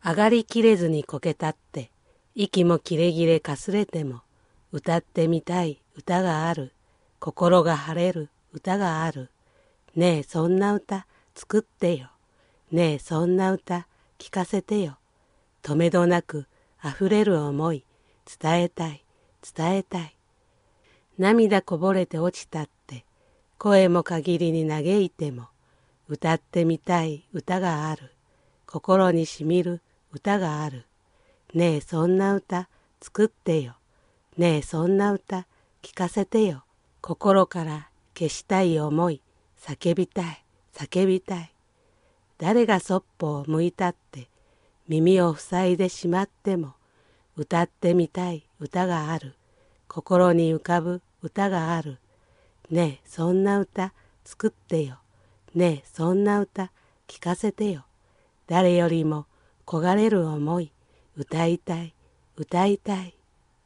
上がりきれずにこけたって、息も切れ切れかすれても、歌ってみたい歌がある。心が晴れる歌がある。ねえそんな歌作ってよ。ねえそんな歌聞かせてよ。とめどなく溢れる思い伝えたい伝えたい。涙こぼれて落ちたって声も限りに嘆いても歌ってみたい歌がある。心にしみる歌がある。ねえそんな歌作ってよ。ねえそんな歌聞かせてよ。心から消したい思い叫びたい叫びたい。誰がそっぽを向いたって耳を塞いでしまっても歌ってみたい歌がある。心に浮かぶ歌がある。ねえそんな歌作ってよ。ねえそんな歌聞かせてよ。誰よりも焦がれる思い歌いたい歌いたい。